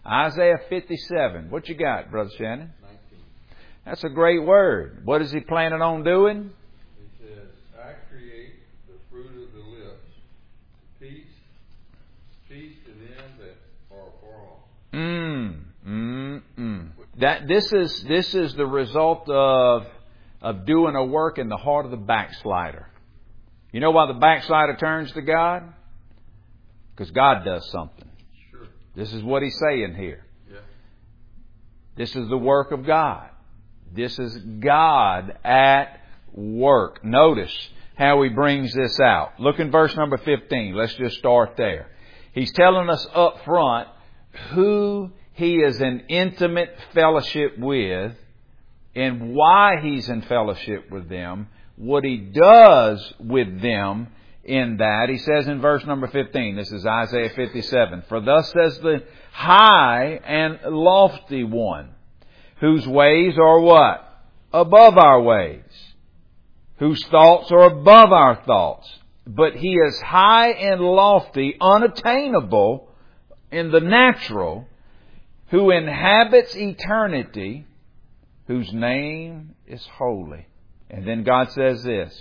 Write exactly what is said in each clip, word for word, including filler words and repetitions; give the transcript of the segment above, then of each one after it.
Isaiah fifty-seven. What you got, Brother Shannon? nineteen. That's a great word. What is He planning on doing? He says, I create the fruit of the lips, peace, peace to them that are far off. Mm, mm, mm. That this is this is the result of of doing a work in the heart of the backslider. You know why the backslider turns to God? Because God does something. Sure. This is what He's saying here. Yeah. This is the work of God. This is God at work. Notice how He brings this out. Look in verse number fifteen. Let's just start there. He's telling us up front who He is in intimate fellowship with and why He's in fellowship with them, what He does with them in that. He says in verse number fifteen, this is Isaiah fifty-seven, For thus says the high and lofty one, whose ways are what? Above our ways. Whose thoughts are above our thoughts. But He is high and lofty, unattainable in the natural, who inhabits eternity, whose name is holy. And then God says this,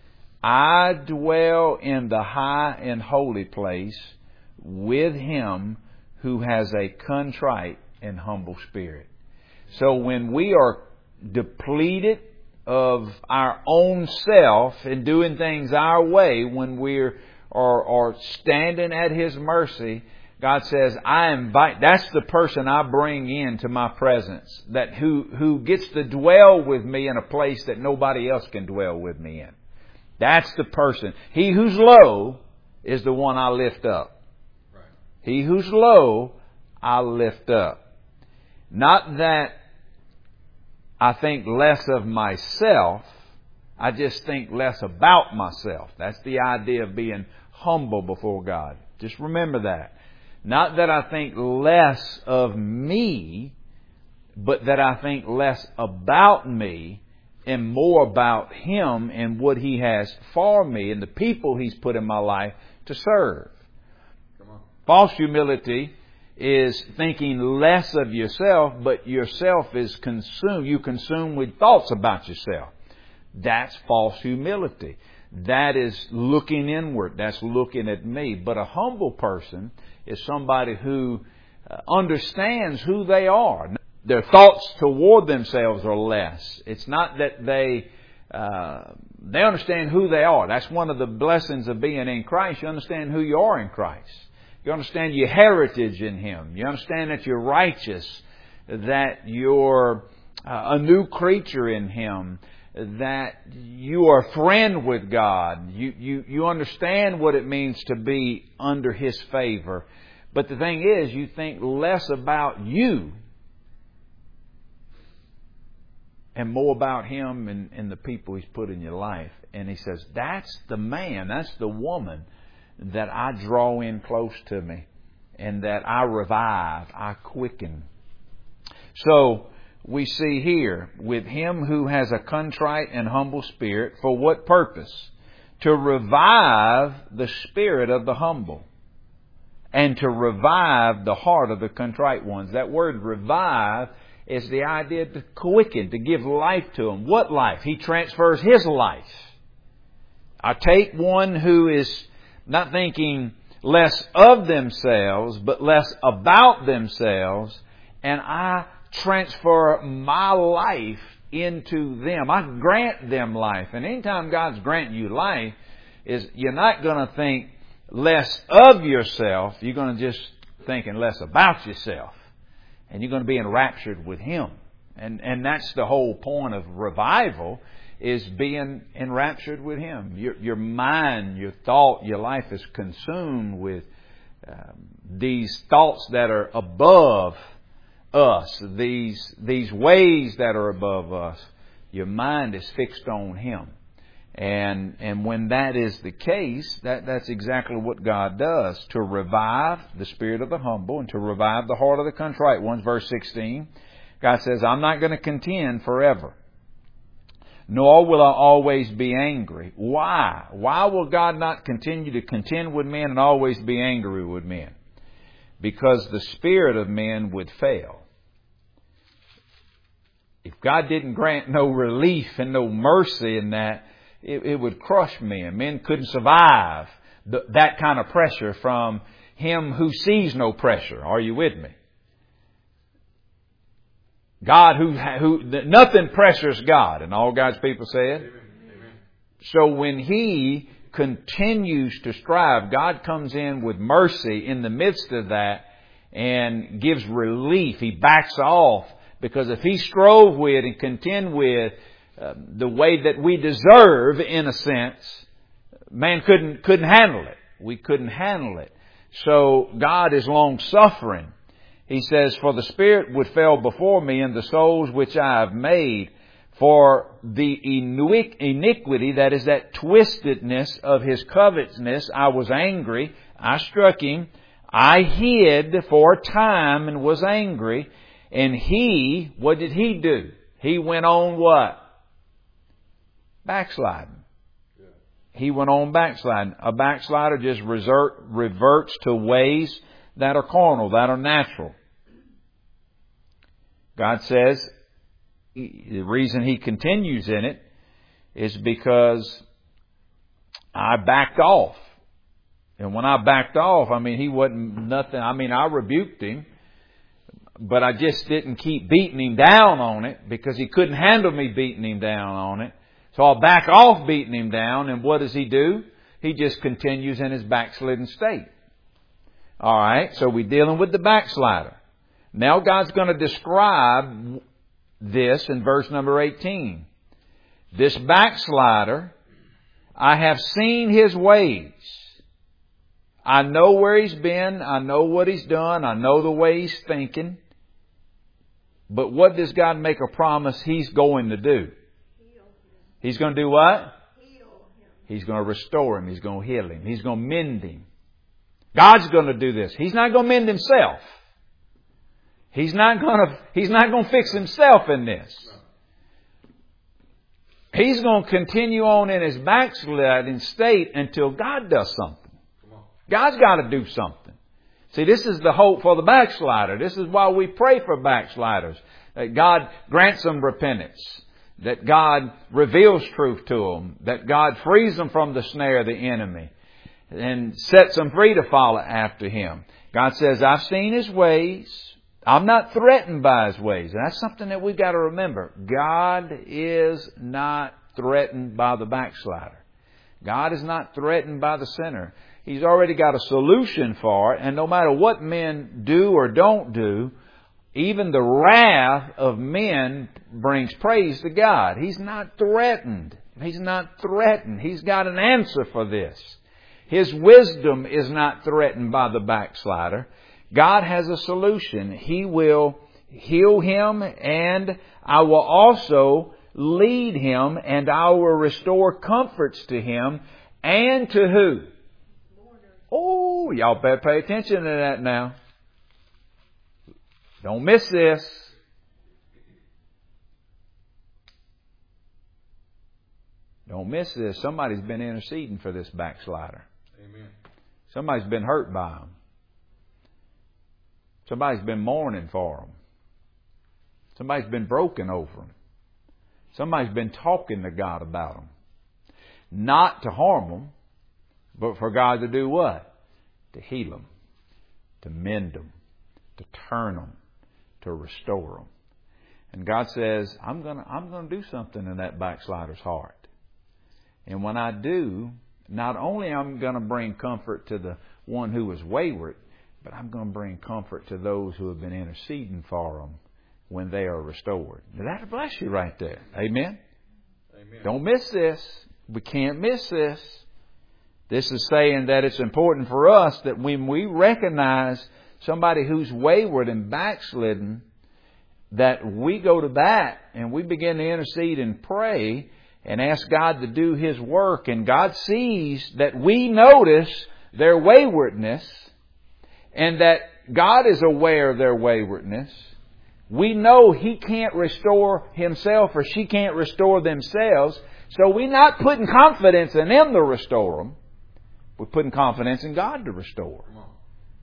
I dwell in the high and holy place with him who has a contrite and humble spirit. So when we are depleted of our own self and doing things our way, when we're are, are standing at His mercy, God says, I invite, that's the person I bring into my presence, that who, who gets to dwell with me in a place that nobody else can dwell with me in. That's the person. He who's low is the one I lift up. Right. He who's low, I lift up. Not that I think less of myself. I just think less about myself. That's the idea of being humble before God. Just remember that. Not that I think less of me, but that I think less about me and more about Him and what He has for me and the people He's put in my life to serve. Come on. False humility is thinking less of yourself, but yourself is consumed. You consume with thoughts about yourself. That's false humility. That is looking inward. That's looking at me. But a humble person is somebody who understands who they are. Their thoughts toward themselves are less. It's not that they uh, they understand who they are. That's one of the blessings of being in Christ. You understand who you are in Christ. You understand your heritage in Him. You understand that you're righteous, that you're uh, a new creature in Him, that you are a friend with God. You, you, you understand what it means to be under His favor. But the thing is, you think less about you and more about Him and, and the people He's put in your life. And He says, that's the man, that's the woman that I draw in close to me and that I revive, I quicken. So we see here, with him who has a contrite and humble spirit, for what purpose? To revive the spirit of the humble and to revive the heart of the contrite ones. That word revive is the idea to quicken, to give life to them. What life? He transfers His life. I take one who is not thinking less of themselves, but less about themselves, and I transfer my life into them. I grant them life. And anytime God's granting you life, is you're not going to think less of yourself. You're going to just thinking less about yourself. And you're going to be enraptured with Him. And, and that's the whole point of revival, is being enraptured with Him. Your, your mind, your thought, your life is consumed with um, these thoughts that are above us, these these ways that are above us. Your mind is fixed on Him. And and when that is the case, that, that's exactly what God does, to revive the spirit of the humble and to revive the heart of the contrite ones. Verse sixteen, God says, I'm not going to contend forever, nor will I always be angry. Why? Why will God not continue to contend with men and always be angry with men? because the spirit of men would fail. If God didn't grant no relief and no mercy in that, it, it would crush men. Men couldn't survive the, that kind of pressure from Him who sees no pressure. Are you with me? God who, who, nothing pressures God. And all God's people said. Amen. Amen. So when He continues to strive, God comes in with mercy in the midst of that and gives relief. He backs off, because if He strove with and contend with uh, the way that we deserve, in a sense, man couldn't couldn't handle it. We couldn't handle it. So God is long suffering. He says, "For the spirit would fail before me, and the souls which I have made. For the iniquity," that is that twistedness of his covetousness, "I was angry, I struck him, I hid for a time and was angry." And he, what did he do? He went on what? Backsliding. Yeah. He went on backsliding. A backslider just resort, reverts to ways that are carnal, that are natural. God says the reason He continues in it is because I backed off. And when I backed off, I mean, he wasn't nothing. I mean, I rebuked him, but I just didn't keep beating him down on it, because he couldn't handle me beating him down on it. So I'll back off beating him down. And what does he do? He just continues in his backslidden state. All right. So we're dealing with the backslider. Now God's going to describe this in verse number eighteen. "This backslider, I have seen his ways. I know where he's been. I know what he's done. I know the way he's thinking." But what does God make a promise He's going to do? He's going to do what? He's going to restore him. He's going to heal him. He's going to mend him. God's going to do this. He's not going to mend Himself. He's not going to, He's not going to fix Himself in this. He's going to continue on in his backsliding state until God does something. God's got to do something. See, this is the hope for the backslider. This is why we pray for backsliders. That God grants them repentance. That God reveals truth to them. That God frees them from the snare of the enemy. And sets them free to follow after Him. God says, "I've seen His ways. I'm not threatened by His ways." And that's something that we've got to remember. God is not threatened by the backslider. God is not threatened by the sinner. He's already got a solution for it. And no matter what men do or don't do, even the wrath of men brings praise to God. He's not threatened. He's not threatened. He's got an answer for this. His wisdom is not threatened by the backslider. God has a solution. He will heal him, and I will also lead him, and I will restore comforts to him. And to who? Oh, y'all better pay attention to that now. Don't miss this. Don't miss this. Somebody's been interceding for this backslider. Amen. Somebody's been hurt by him. Somebody's been mourning for him. Somebody's been broken over him. Somebody's been talking to God about him. Not to harm them, but for God to do what? To heal them, to mend them, to turn them, to restore them. And God says, I'm going to I'm going to do something in that backslider's heart. And when I do, not only am I going to bring comfort to the one who was wayward, but I'm going to bring comfort to those who have been interceding for them when they are restored. Now, that'll bless you right there. Amen? Amen. Don't miss this. We can't miss this. This is saying that it's important for us that when we recognize somebody who's wayward and backslidden, that we go to that and we begin to intercede and pray and ask God to do His work. And God sees that we notice their waywardness and that God is aware of their waywardness. We know He can't restore Himself or she can't restore themselves. So we're not putting confidence in them to restore them. We're putting confidence in God to restore.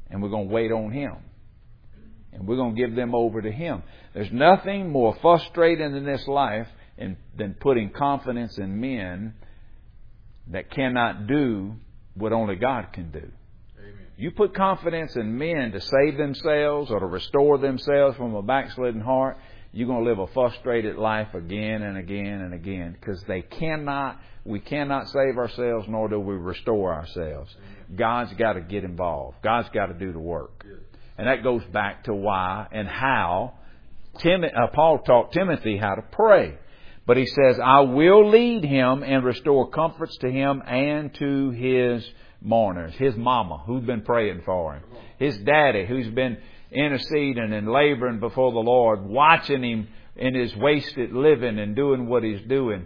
And we're going to wait on Him. And we're going to give them over to Him. There's nothing more frustrating in this life than putting confidence in men that cannot do what only God can do. Amen. You put confidence in men to save themselves or to restore themselves from a backslidden heart, you're going to live a frustrated life again and again and again, because they cannot, we cannot save ourselves, nor do we restore ourselves. Amen. God's got to get involved. God's got to do the work. Yes. And that goes back to why and how Tim, uh, Paul taught Timothy how to pray. But he says, I will lead him and restore comforts to him and to his mourners. His mama, who's been praying for him. His daddy, who's been interceding and laboring before the Lord, watching him in his wasted living and doing what he's doing.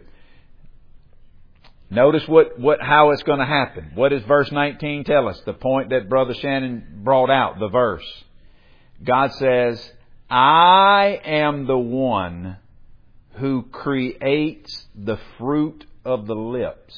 Notice what, what how it's going to happen. What does verse nineteen tell us? The point that Brother Shannon brought out, the verse. God says, I am the one who creates the fruit of the lips.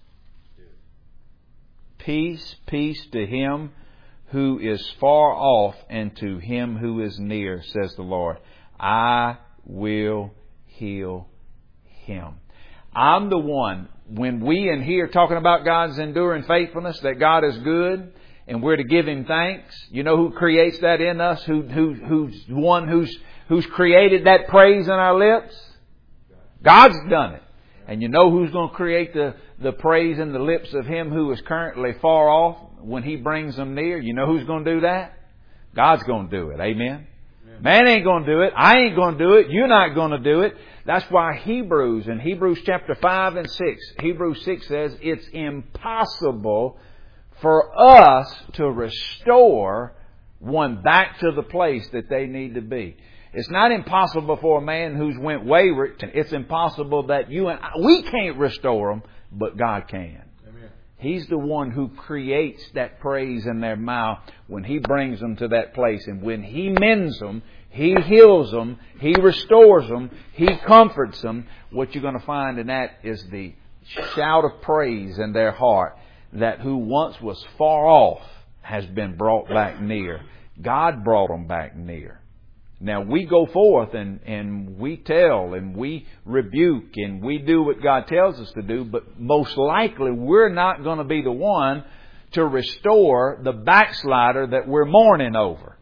Peace, peace to him who is far off and to him who is near, says the Lord. I will heal him. I'm the one, when we in here talking about God's enduring faithfulness, that God is good and we're to give Him thanks. You know who creates that in us? Who, who, who's one who's, who's created that praise in our lips? God's done it. And you know who's going to create the, the praise in the lips of him who is currently far off when He brings them near? You know who's going to do that? God's going to do it. Amen? Amen. Man ain't going to do it. I ain't going to do it. You're not going to do it. That's why Hebrews, in Hebrews chapter five and six, Hebrews six says it's impossible for us to restore one back to the place that they need to be. It's not impossible for a man who's went wayward. It's impossible that you and I, we can't restore them, but God can. Amen. He's the one who creates that praise in their mouth when He brings them to that place. And when He mends them, He heals them, He restores them, He comforts them. What you're going to find in that is the shout of praise in their heart that who once was far off has been brought back near. God brought them back near. Now we go forth and, and we tell and we rebuke and we do what God tells us to do, but most likely we're not going to be the one to restore the backslider that we're mourning over.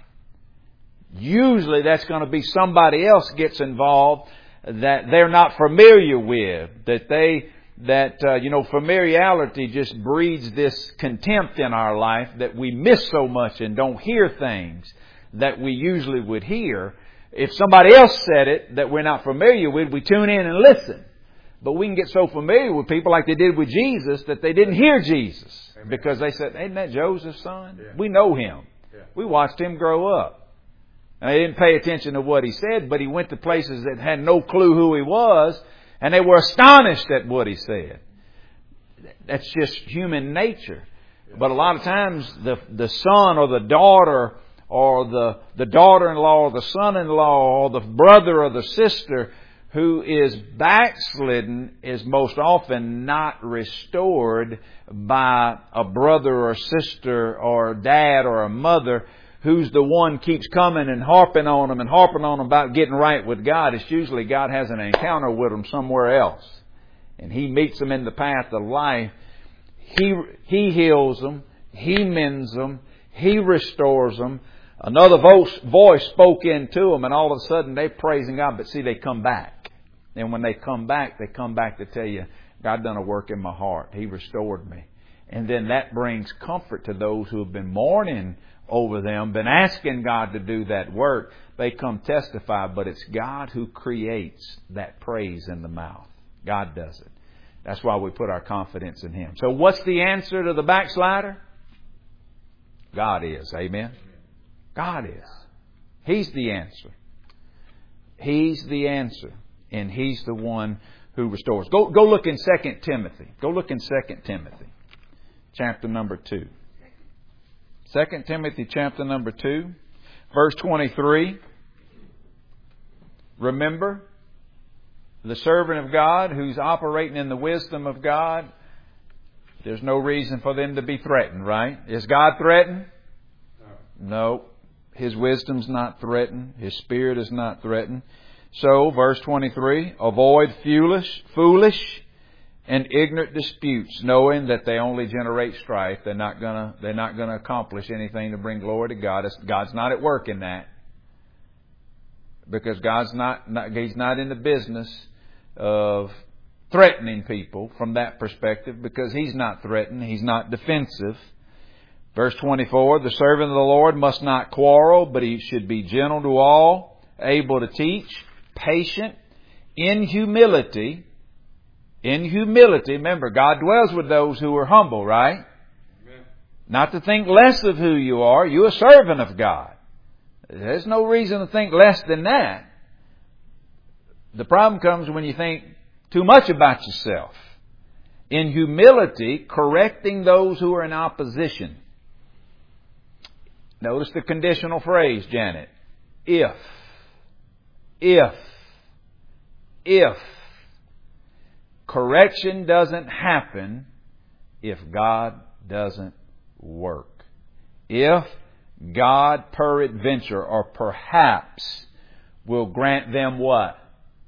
Usually that's going to be somebody else gets involved that they're not familiar with, that they, that, uh, you know, familiarity just breeds this contempt in our life that we miss so much and don't hear things that we usually would hear. If somebody else said it that we're not familiar with, we tune in and listen. But we can get so familiar with people like they did with Jesus that they didn't hear Jesus. Amen. Because they said, ain't that Joseph's son? Yeah. We know him. Yeah. We watched him grow up. And they didn't pay attention to what he said, but he went to places that had no clue who he was, and they were astonished at what he said. That's just human nature. Yeah. But a lot of times the the son or the daughter or the, the daughter-in-law or the son-in-law or the brother or the sister who is backslidden is most often not restored by a brother or sister or dad or a mother who's the one keeps coming and harping on them and harping on them about getting right with God. It's usually God has an encounter with them somewhere else. And He meets them in the path of life. He, he heals them. He mends them. He restores them. Another voice, voice spoke into them, and all of a sudden they're praising God. But see, they come back. And when they come back, they come back to tell you, God done a work in my heart. He restored me. And then that brings comfort to those who have been mourning over them, been asking God to do that work. They come testify, but it's God who creates that praise in the mouth. God does it. That's why we put our confidence in Him. So what's the answer to the backslider? God is. Amen? God is. He's the answer. He's the answer. And He's the one who restores. Go, go look in Second Timothy. Go look in Second Timothy. Chapter number two. Second Timothy chapter number two. Verse twenty-three. Remember, the servant of God who's operating in the wisdom of God, there's no reason for them to be threatened, right? Is God threatened? No. His wisdom's not threatened. His spirit is not threatened. So, verse twenty-three, avoid foolish, foolish and ignorant disputes, knowing that they only generate strife. They're not gonna, they're not gonna accomplish anything to bring glory to God. God's not at work in that. Because God's not, not He's not in the business of threatening people from that perspective, because He's not threatened. He's not defensive. Verse twenty-four, the servant of the Lord must not quarrel, but he should be gentle to all, able to teach, patient, in humility. In humility. Remember, God dwells with those who are humble, right? Amen. Not to think less of who you are. You're a servant of God. There's no reason to think less than that. The problem comes when you think too much about yourself. In humility, correcting those who are in opposition. Notice the conditional phrase, Janet. If. If. If. Correction doesn't happen if God doesn't work. If God peradventure or perhaps will grant them what?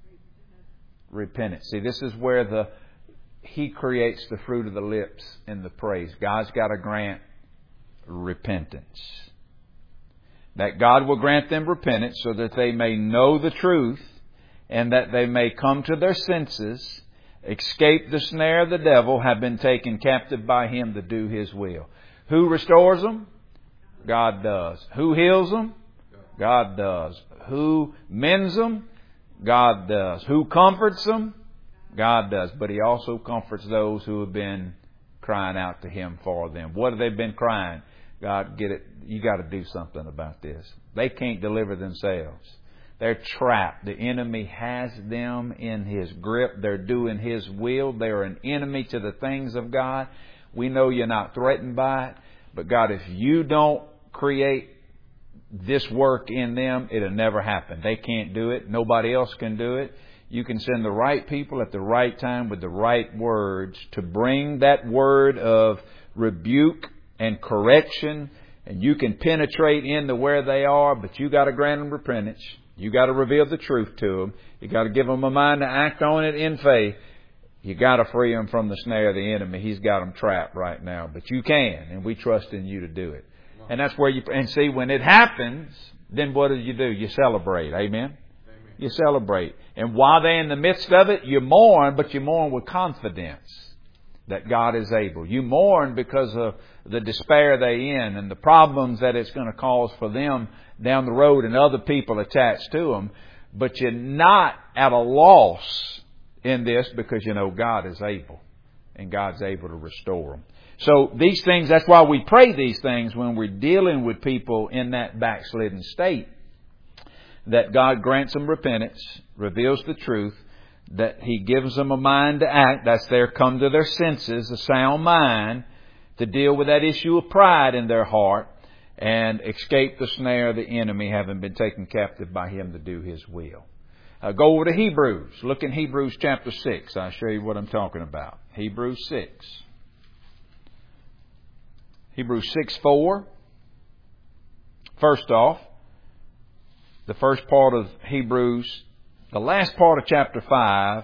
Repentance. See, this is where the He creates the fruit of the lips in the praise. God's got to grant repentance. That God will grant them repentance so that they may know the truth and that they may come to their senses, escape the snare of the devil, have been taken captive by Him to do His will. Who restores them? God does. Who heals them? God does. Who mends them? God does. Who comforts them? God does. But He also comforts those who have been crying out to Him for them. What have they been crying? God, get it. You got to do something about this. They can't deliver themselves. They're trapped. The enemy has them in his grip. They're doing his will. They're an enemy to the things of God. We know you're not threatened by it. But God, if you don't create this work in them, it'll never happen. They can't do it. Nobody else can do it. You can send the right people at the right time with the right words to bring that word of rebuke and correction, and you can penetrate into where they are, but you got to grant them repentance. You got to reveal the truth to them. You got to give them a mind to act on it in faith. You got to free them from the snare of the enemy. He's got them trapped right now, but you can, and we trust in you to do it. And that's where you, and see, when it happens, then what do you do? You celebrate. Amen? Amen. You celebrate. And while they're in the midst of it, you mourn, but you mourn with confidence that God is able. You mourn because of the despair they're in and the problems that it's going to cause for them down the road and other people attached to them. But you're not at a loss in this because you know God is able and God's able to restore them. So these things, that's why we pray these things when we're dealing with people in that backslidden state. That God grants them repentance, reveals the truth, that He gives them a mind to act. That's their come to their senses, a sound mind, to deal with that issue of pride in their heart and escape the snare of the enemy, having been taken captive by Him to do His will. Uh, go over to Hebrews. Look in Hebrews chapter six. I'll show you what I'm talking about. Hebrews six. Hebrews six four. First off, the first part of Hebrews, the last part of chapter five,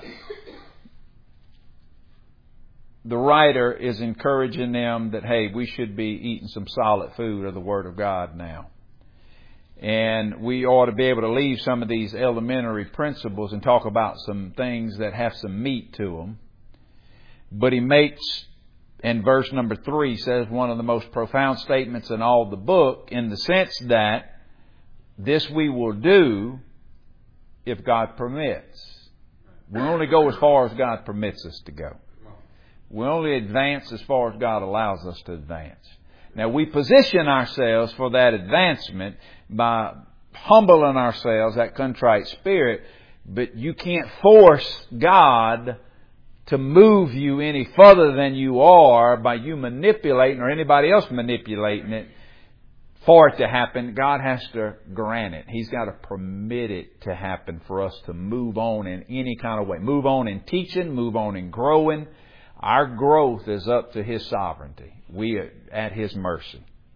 the writer is encouraging them that, hey, we should be eating some solid food of the Word of God now. And we ought to be able to leave some of these elementary principles and talk about some things that have some meat to them. But he makes, in verse number three, says one of the most profound statements in all the book, in the sense that this we will do if God permits. We only go as far as God permits us to go. We only advance as far as God allows us to advance. Now, we position ourselves for that advancement by humbling ourselves, that contrite spirit, but you can't force God to move you any further than you are by you manipulating or anybody else manipulating it for it to happen. God has to grant it. He's got to permit it to happen for us to move on in any kind of way. Move on in teaching, move on in growing. Our growth is up to His sovereignty. We are at His mercy.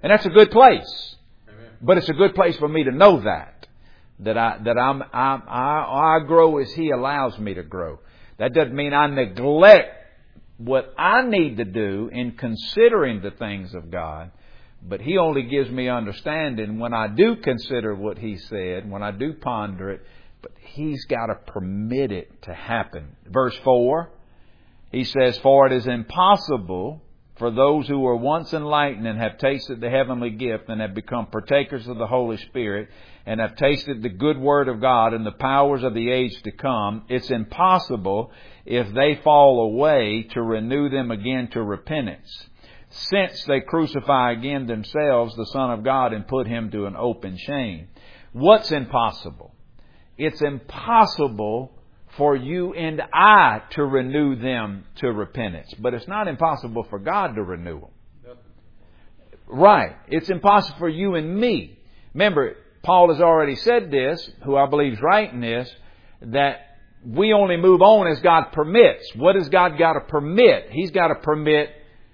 And that's a good place. Amen. But it's a good place for me to know that. That I, that I'm, I, I, I grow as He allows me to grow. That doesn't mean I neglect what I need to do in considering the things of God. But He only gives me understanding when I do consider what He said, when I do ponder it. But He's got to permit it to happen. Verse four, He says, "For it is impossible for those who were once enlightened and have tasted the heavenly gift and have become partakers of the Holy Spirit and have tasted the good word of God and the powers of the age to come, it's impossible if they fall away to renew them again to repentance, since they crucify again themselves the Son of God and put Him to an open shame." What's impossible? It's impossible for you and I to renew them to repentance. But it's not impossible for God to renew them. Right. It's impossible for you and me. Remember, Paul has already said this, who I believe is right in this, that we only move on as God permits. What has God got to permit? He's got to permit,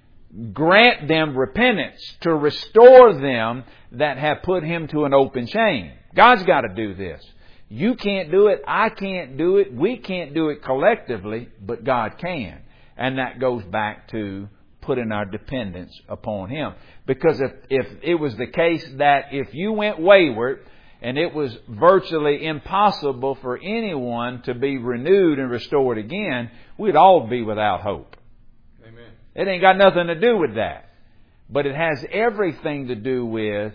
grant them repentance to restore them that have put Him to an open shame. God's got to do this. You can't do it. I can't do it. We can't do it collectively, but God can. And that goes back to putting our dependence upon Him. Because if, if it was the case that if you went wayward and it was virtually impossible for anyone to be renewed and restored again, we'd all be without hope. Amen. It ain't got nothing to do with that. But it has everything to do with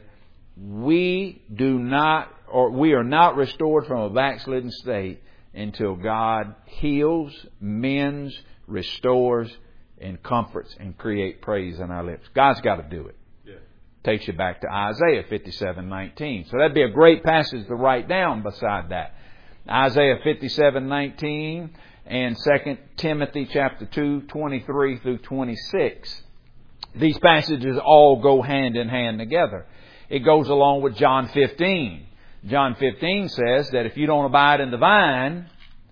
we do not, or we are not restored from a backslidden state until God heals, mends, restores, and comforts and create praise in our lips. God's got to do it. Yeah. Takes you back to Isaiah fifty-seven nineteen. So that'd be a great passage to write down beside that. Isaiah fifty-seven nineteen and Second Timothy chapter two twenty-three through twenty-six. These passages all go hand in hand together. It goes along with John fifteen. John fifteen says that if you don't abide in the vine,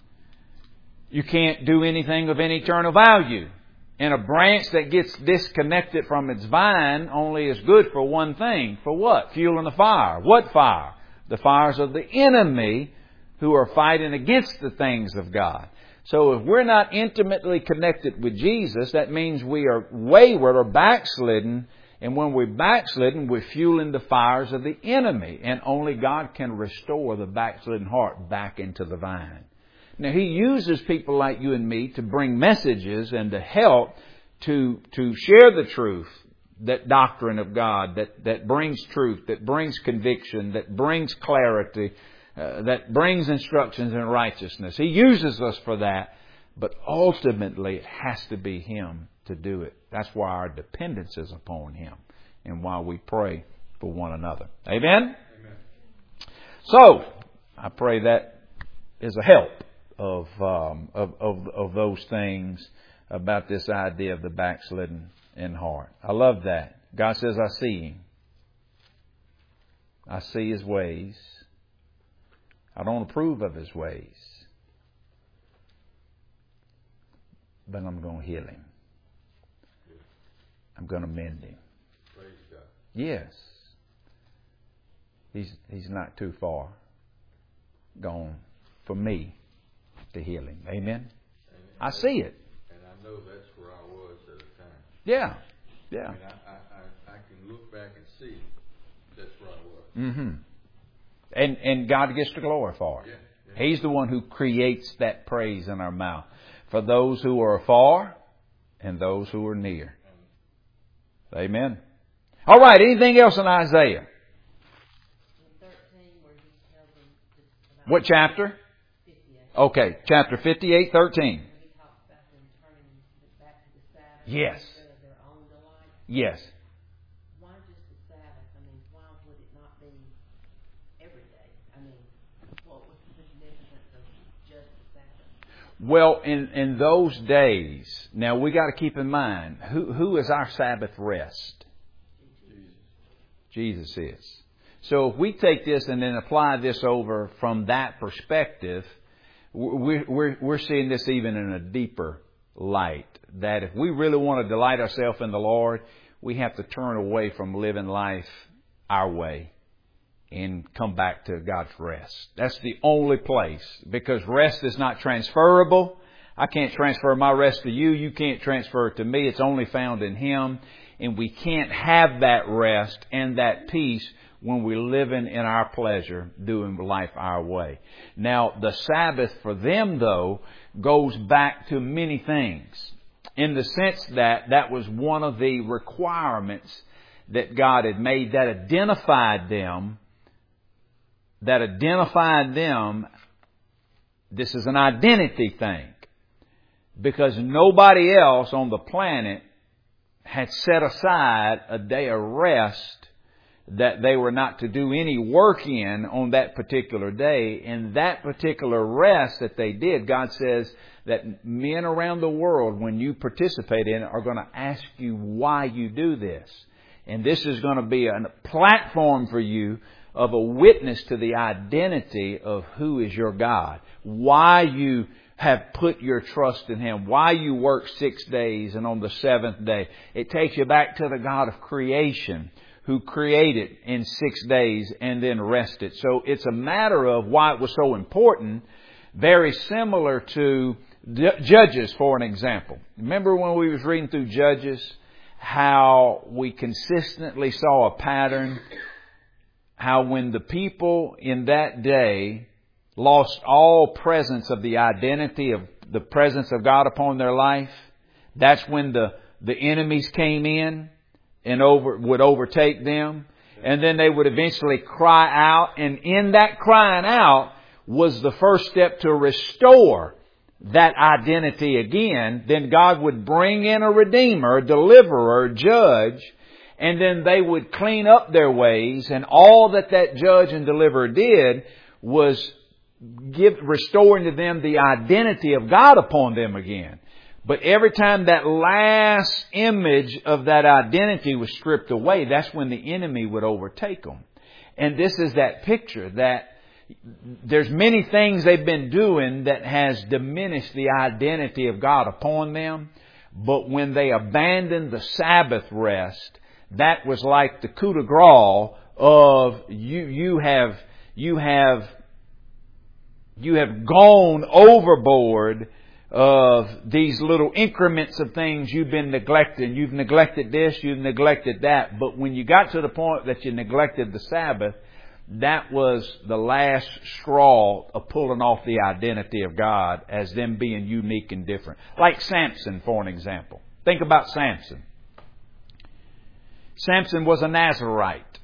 you can't do anything of any eternal value. And a branch that gets disconnected from its vine only is good for one thing. For what? Fueling the fire. What fire? The fires of the enemy who are fighting against the things of God. So if we're not intimately connected with Jesus, that means we are wayward or backslidden. And when we're backslidden, we're fueling the fires of the enemy. And only God can restore the backslidden heart back into the vine. Now, He uses people like you and me to bring messages and to help to, to share the truth, that doctrine of God, that, that brings truth, that brings conviction, that brings clarity, uh, that brings instructions in righteousness. He uses us for that. But ultimately, it has to be Him to do it. That's why our dependence is upon Him and why we pray for one another. Amen? Amen. So, I pray that is a help of, um, of, of, of those things about this idea of the backslidden in heart. I love that. God says, I see Him. I see His ways. I don't approve of His ways. But I'm going to heal him. I'm going to mend him. Praise God. Yes. He's, he's not too far gone for me to heal him. Amen? And, I see it. And I know that's where I was at the time. Yeah. Yeah. I mean, I, I, I, I can look back and see that's where I was. Mm-hmm. And, and God gets the glory for it. Yeah, yeah. He's the one who creates that praise in our mouth. For those who are far and those who are near. Amen. All right. Anything else in Isaiah? What chapter? Okay. Chapter fifty-eight, thirteen. Yes. Yes. Why just the Sabbath? I mean, why would it not be every day? I mean, what was the significance of just the Sabbath? Well, in, in those days, now we got to keep in mind, who who is our Sabbath rest? Jesus. Jesus is. So if we take this and then apply this over from that perspective, we're, we're, we're seeing this even in a deeper light. That if we really want to delight ourselves in the Lord, we have to turn away from living life our way and come back to God's rest. That's the only place, because rest is not transferable. I can't transfer my rest to you. You can't transfer it to me. It's only found in Him. And we can't have that rest and that peace when we're living in our pleasure, doing life our way. Now, the Sabbath for them, though, goes back to many things, in the sense that that was one of the requirements that God had made that identified them, that identified them. This is an identity thing, because nobody else on the planet had set aside a day of rest that they were not to do any work in on that particular day. And that particular rest that they did, God says that men around the world, when you participate in it, are going to ask you why you do this. And this is going to be a platform for you of a witness to the identity of who is your God. Why you have put your trust in Him. Why you work six days and on the seventh day. It takes you back to the God of creation, who created in six days and then rested. So it's a matter of why it was so important. Very similar to Judges, for an example. Remember when we was reading through Judges, how we consistently saw a pattern, how when the people in that day lost all presence of the identity of the presence of God upon their life, that's when the, the enemies came in and over would overtake them. And then they would eventually cry out. And in that crying out was the first step to restore that identity again. Then God would bring in a redeemer, a deliverer, a judge, and then they would clean up their ways. And all that that judge and deliverer did was give, restoring to them the identity of God upon them again. But every time that last image of that identity was stripped away, that's when the enemy would overtake them. And this is that picture that there's many things they've been doing that has diminished the identity of God upon them. But when they abandoned the Sabbath rest, that was like the coup de grace of you, you have, you have, you have gone overboard of these little increments of things you've been neglecting. You've neglected this, you've neglected that. But when you got to the point that you neglected the Sabbath, that was the last straw of pulling off the identity of God as them being unique and different. Like Samson, for an example. Think about Samson. Samson was a Nazirite.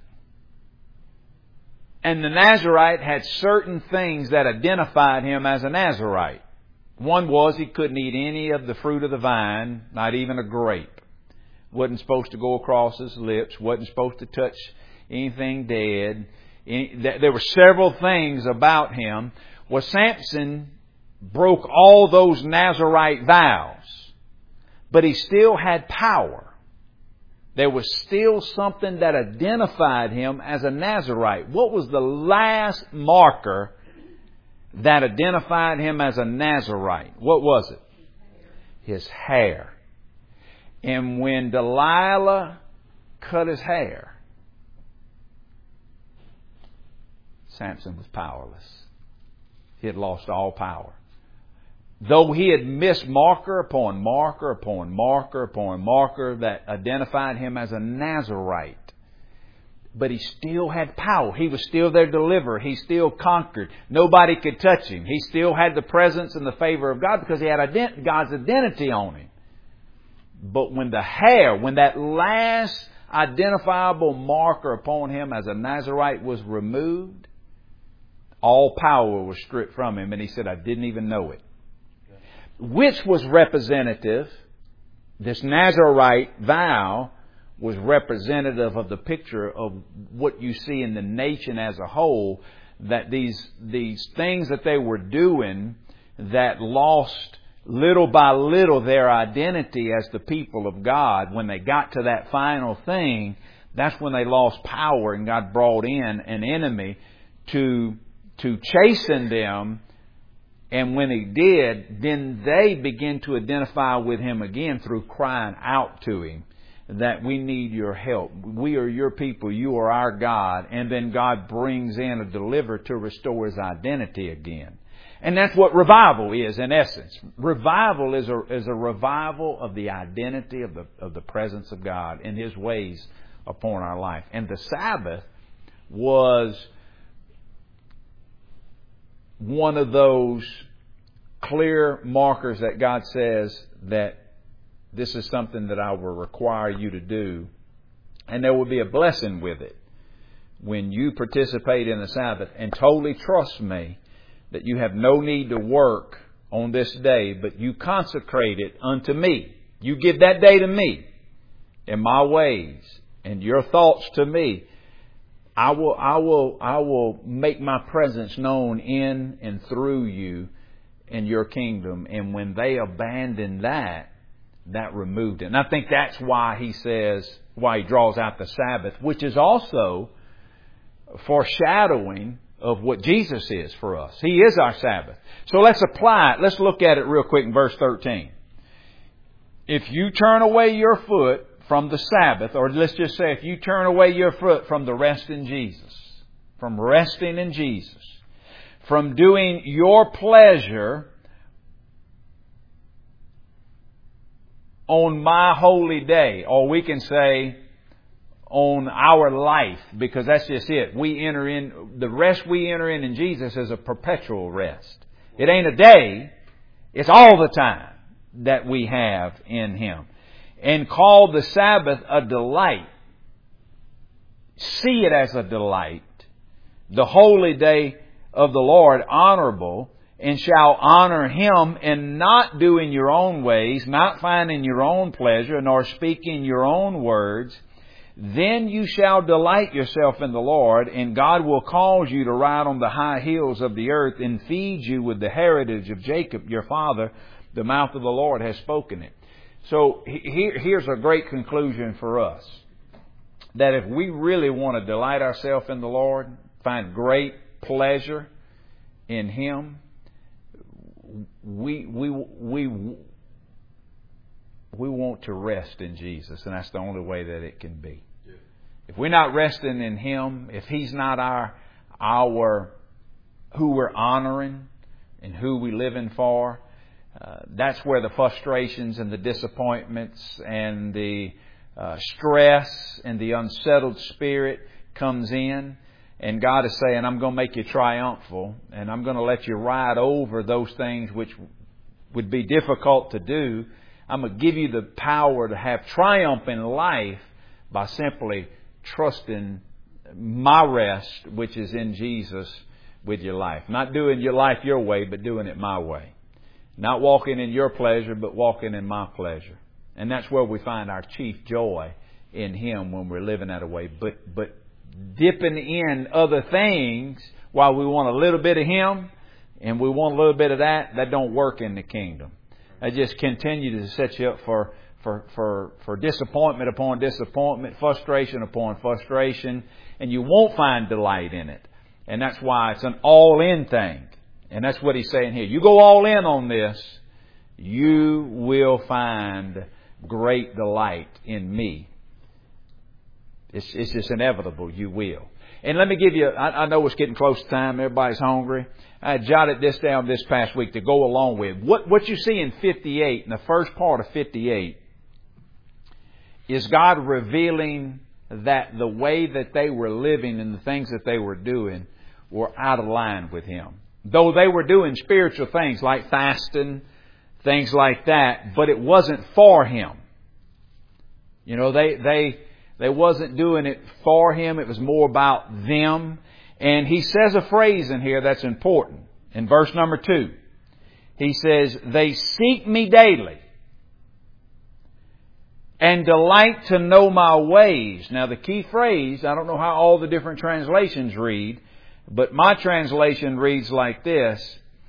And the Nazirite had certain things that identified him as a Nazirite. One was he couldn't eat any of the fruit of the vine, not even a grape. Wasn't supposed to go across his lips. Wasn't supposed to touch anything dead. There were several things about him. Well, Samson broke all those Nazirite vows, but he still had power. There was still something that identified him as a Nazirite. What was the last marker that identified him as a Nazirite? What was it? His hair. And when Delilah cut his hair, Samson was powerless. He had lost all power. Though he had missed marker upon marker upon marker upon marker that identified him as a Nazirite, but he still had power. He was still their deliverer. He still conquered. Nobody could touch him. He still had the presence and the favor of God because he had ident- God's identity on him. But when the hair, when that last identifiable marker upon him as a Nazirite was removed, all power was stripped from him. And he said, I didn't even know it. Which was representative, this Nazirite vow was representative of the picture of what you see in the nation as a whole, that these these things that they were doing that lost little by little their identity as the people of God. When they got to that final thing, that's when they lost power, and God brought in an enemy to to chasten them. And when He did, then they began to identify with Him again through crying out to Him. that we need your help. We are your people. You are our God. And then God brings in a deliverer to restore his identity again. And that's what revival is in essence. Revival is a, is a revival of the identity of the, of the presence of God and his ways upon our life. And the Sabbath was one of those clear markers that God says that this is something that I will require you to do. And there will be a blessing with it when you participate in the Sabbath and totally trust me that you have no need to work on this day, but you consecrate it unto me. You give that day to me and my ways and your thoughts to me. I will, I will, I will make my presence known in and through you in your kingdom. And when they abandoned that, that removed it. And I think that's why he says, why he draws out the Sabbath, which is also foreshadowing of what Jesus is for us. He is our Sabbath. So let's apply it. Let's look at it real quick in verse thirteen. If you turn away your foot from the Sabbath, or let's just say if you turn away your foot from the rest in Jesus, from resting in Jesus, from doing your pleasure on my holy day, or we can say on our life, because that's just it. We enter in, the rest we enter in in Jesus is a perpetual rest. It ain't a day. It's all the time that we have in Him. And call the Sabbath a delight. See it as a delight. The holy day of the Lord honorable, and shall honor Him in not doing your own ways, not finding your own pleasure, nor speaking your own words. Then you shall delight yourself in the Lord, and God will cause you to ride on the high hills of the earth and feed you with the heritage of Jacob your father. The mouth of the Lord has spoken it. So here, here's a great conclusion for us. That if we really want to delight ourselves in the Lord, find great pleasure in Him, we we we we want to rest in Jesus, and that's the only way that it can be. Yeah. If we're not resting in Him, if He's not our our who we're honoring and who we living for, uh, that's where the frustrations and the disappointments and the uh, stress and the unsettled spirit comes in. And God is saying, I'm going to make you triumphal, and I'm going to let you ride over those things which would be difficult to do. I'm going to give you the power to have triumph in life by simply trusting my rest, which is in Jesus, with your life. Not doing your life your way, but doing it my way. Not walking in your pleasure, but walking in my pleasure. And that's where we find our chief joy in Him when we're living that way. But, but, dipping in other things while we want a little bit of Him and we want a little bit of that, that don't work in the kingdom. That just continue to set you up for, for, for, for disappointment upon disappointment, frustration upon frustration, and you won't find delight in it. And that's why it's an all-in thing. And that's what He's saying here. You go all in on this, you will find great delight in Me. It's, it's just inevitable. You will. And let me give you, I, I know it's getting close to time. Everybody's hungry. I jotted this down this past week to go along with. What, what you see in fifty-eight, in the first part of fifty-eight, is God revealing that the way that they were living and the things that they were doing were out of line with Him. Though they were doing spiritual things like fasting, things like that, but it wasn't for Him. You know, they, they, They wasn't doing it for Him. It was more about them. And He says a phrase in here that's important. In verse number two, He says, they seek Me daily and delight to know My ways. Now the key phrase, I don't know how all the different translations read, but my translation reads like this.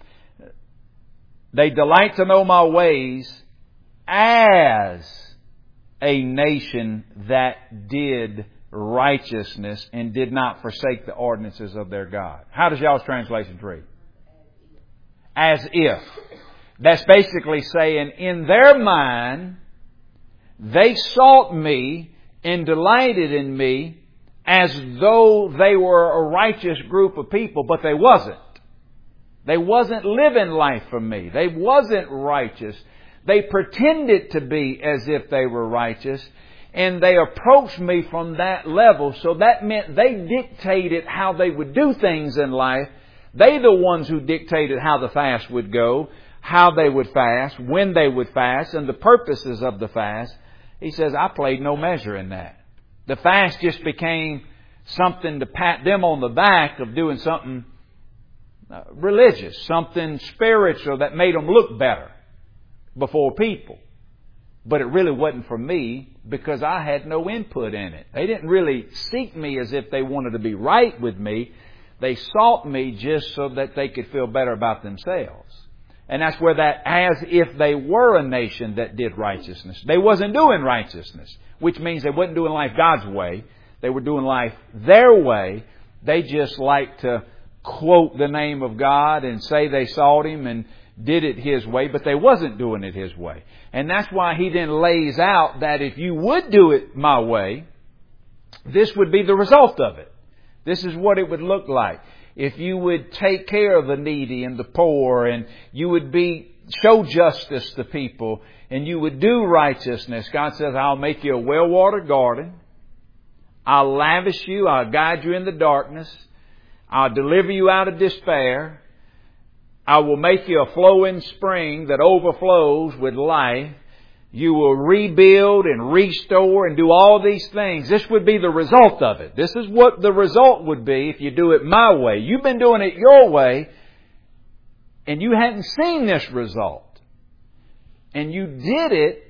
They delight to know My ways as a nation that did righteousness and did not forsake the ordinances of their God. How does y'all's translation read? As if. That's basically saying in their mind, They sought me and delighted in me as though they were a righteous group of people, but they wasn't. They wasn't living life for me. They wasn't righteous. They pretended to be as if they were righteous, and they approached me from that level. So that meant they dictated how they would do things in life. They the ones who dictated how the fast would go, how they would fast, when they would fast, and the purposes of the fast. He says, I played no measure in that. The fast just became something to pat them on the back of doing something religious, something spiritual that made them look better before people. But it really wasn't for me because I had no input in it. They didn't really seek me as if they wanted to be right with me. They sought me just so that they could feel better about themselves. And that's where that as if they were a nation that did righteousness. They wasn't doing righteousness, which means they wasn't doing life God's way. They were doing life their way. They just liked to quote the name of God and say they sought Him and did it His way, but they wasn't doing it His way. And that's why He then lays out that if you would do it my way, this would be the result of it. This is what it would look like. If you would take care of the needy and the poor, and you would be show justice to people, and you would do righteousness, God says, I'll make you a well-watered garden. I'll lavish you. I'll guide you in the darkness. I'll deliver you out of despair. I will make you a flowing spring that overflows with life. You will rebuild and restore and do all these things. This would be the result of it. This is what the result would be if you do it my way. You've been doing it your way, and you hadn't seen this result. And you did it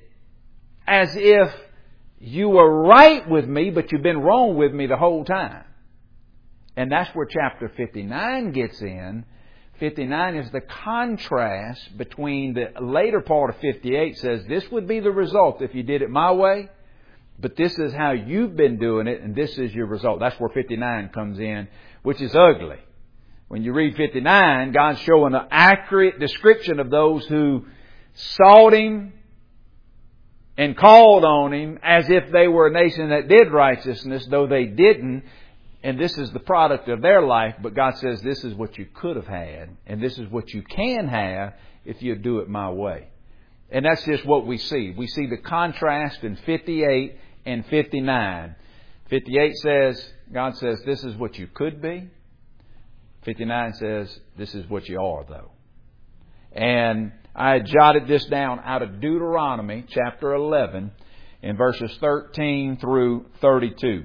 as if you were right with me, but you've been wrong with me the whole time. And that's where chapter fifty-nine gets in. fifty-nine is the contrast between the later part of fifty-eight says this would be the result if you did it my way, but this is how you've been doing it, and this is your result. That's where fifty-nine comes in, which is ugly. When you read fifty-nine, God's showing an accurate description of those who sought Him and called on Him as if they were a nation that did righteousness, though they didn't. And this is the product of their life, but God says this is what you could have had, and this is what you can have if you do it my way. And that's just what we see. We see the contrast in fifty-eight and fifty-nine. fifty-eight says, God says this is what you could be. fifty-nine says this is what you are, though. And I jotted this down out of Deuteronomy chapter eleven in verses thirteen through thirty-two.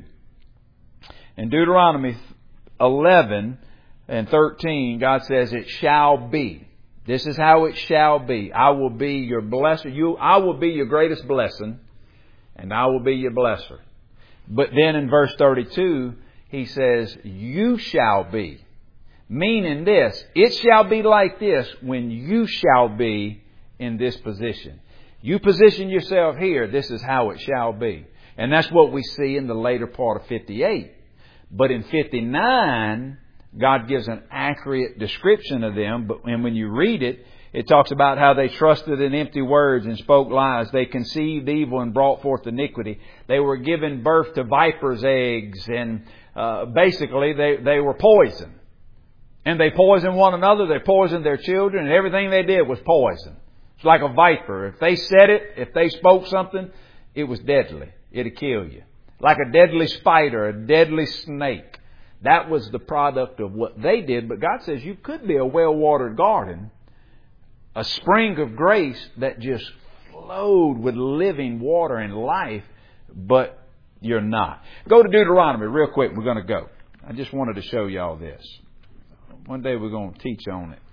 In Deuteronomy eleven and thirteen, God says, it shall be. This is how it shall be. I will be your blesser. You, I will be your greatest blessing, and I will be your blesser. But then in verse thirty-two, He says, you shall be. Meaning this, it shall be like this when you shall be in this position. You position yourself here, this is how it shall be. And that's what we see in the later part of fifty-eight. But in fifty-nine, God gives an accurate description of them. But and when you read it, it talks about how they trusted in empty words and spoke lies. They conceived evil and brought forth iniquity. They were given birth to vipers' eggs. And uh, basically, they, they were poison. And they poisoned one another. They poisoned their children. And everything they did was poison. It's like a viper. If they said it, if they spoke something, it was deadly. It'd kill you. Like a deadly spider, a deadly snake. That was the product of what they did. But God says you could be a well-watered garden, a spring of grace that just flowed with living water and life, but you're not. Go to Deuteronomy real quick. We're going to go. I just wanted to show you all this. One day we're going to teach on it.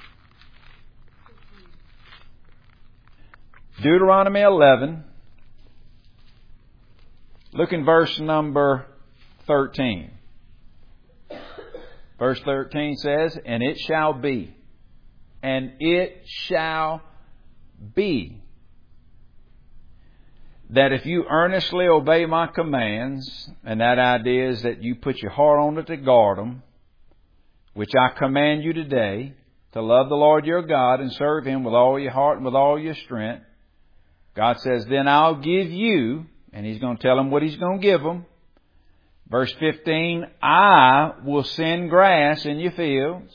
Deuteronomy eleven. Look in verse number thirteen. Verse thirteen says, and it shall be, and it shall be, that if you earnestly obey my commands, and that idea is that you put your heart on it to guard them, which I command you today, to love the Lord your God and serve Him with all your heart and with all your strength, God says, then I'll give you, and He's going to tell them what He's going to give them. Verse fifteen, I will send grass in your fields.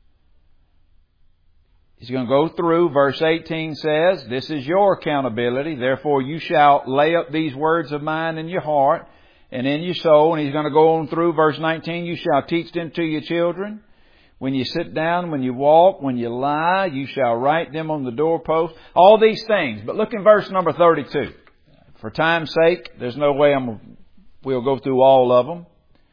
He's going to go through. Verse eighteen says, this is your accountability. Therefore you shall lay up these words of mine in your heart and in your soul. And He's going to go on through verse nineteen. You shall teach them to your children. When you sit down, when you walk, when you lie, you shall write them on the doorpost. All these things. But look in verse number thirty-two. For time's sake, there's no way I'm, we'll go through all of them.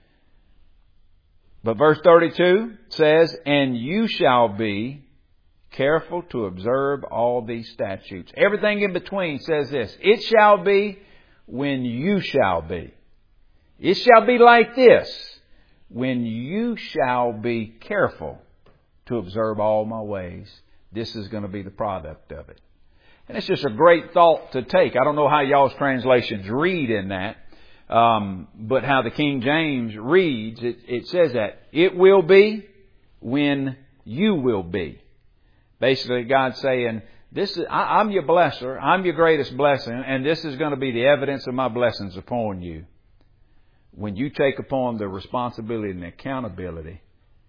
But verse thirty-two says, and you shall be careful to observe all these statutes. Everything in between says this. It shall be when you shall be. It shall be like this. When you shall be careful to observe all my ways. This is going to be the product of it. And it's just a great thought to take. I don't know how y'all's translations read in that. Um, but how the King James reads, it, it says that it will be when you will be. Basically, God's saying, "This is I, I'm your blesser. I'm your greatest blessing, and this is going to be the evidence of my blessings upon you. When you take upon the responsibility and the accountability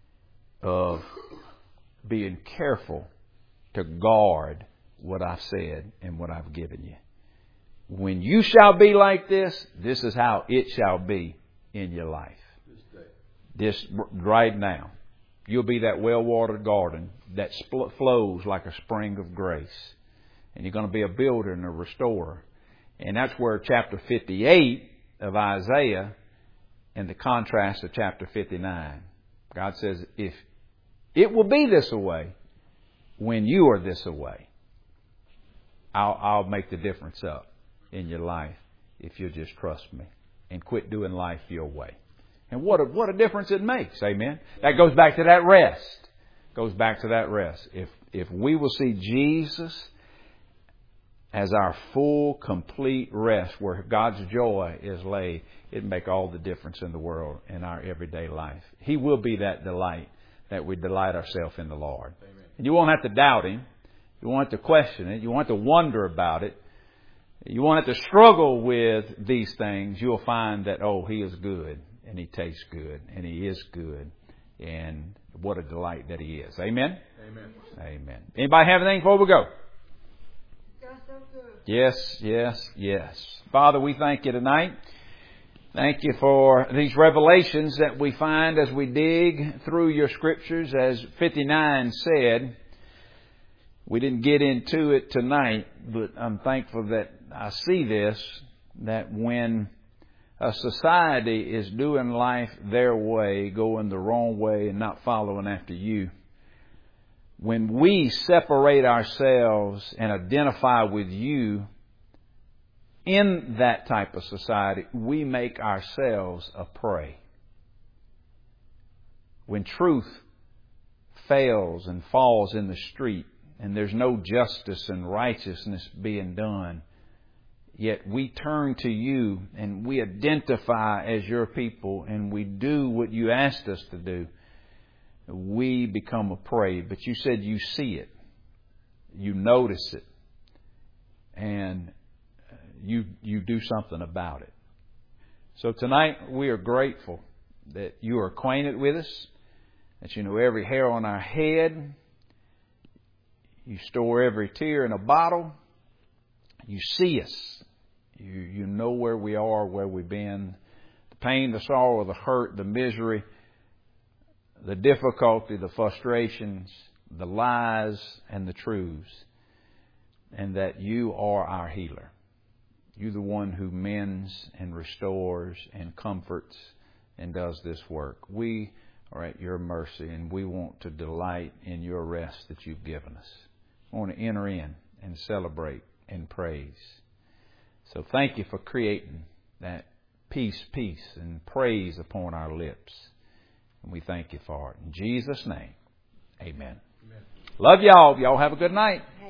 of being careful to guard what I've said and what I've given you. When you shall be like this, this is how it shall be in your life. This right now. You'll be that well-watered garden that spl- flows like a spring of grace. And you're going to be a builder and a restorer. And that's where chapter fifty-eight of Isaiah, in the contrast to chapter fifty-nine, God says, if it will be this way when you are this way, I'll, I'll make the difference up in your life if you'll just trust me and quit doing life your way. And what a, what a difference it makes. Amen. That goes back to that rest. Goes back to that rest. If, if we will see Jesus as our full, complete rest where God's joy is laid, it'll make all the difference in the world in our everyday life. He will be that delight that we delight ourselves in the Lord. Amen. And you won't have to doubt Him. You won't have to question it. You won't have to wonder about it. You won't have to struggle with these things. You'll find that, oh, He is good. And He tastes good. And He is good. And what a delight that He is. Amen? Amen. Amen. Anybody have anything before we go? Yes, yes, yes. Father, we thank You tonight. Thank You for these revelations that we find as we dig through Your Scriptures. As fifty-nine said, we didn't get into it tonight, but I'm thankful that I see this, that when a society is doing life their way, going the wrong way and not following after You, when we separate ourselves and identify with You in that type of society, we make ourselves a prey. When truth fails and falls in the street and there's no justice and righteousness being done, yet we turn to You and we identify as Your people and we do what You asked us to do, we become a prey. But You said You see it. You notice it. And you you do something about it. So tonight we are grateful that You are acquainted with us, that You know every hair on our head. You store every tear in a bottle. You see us. You you know where we are, where we've been, the pain, the sorrow, the hurt, the misery, the difficulty, the frustrations, the lies and the truths, and that You are our healer. You're the one who mends and restores and comforts and does this work. We are at Your mercy and we want to delight in Your rest that You've given us. We want to enter in and celebrate and praise. So thank You for creating that peace, peace and praise upon our lips. And we thank You for it. In Jesus' name, amen. Amen. Love y'all. Y'all have a good night.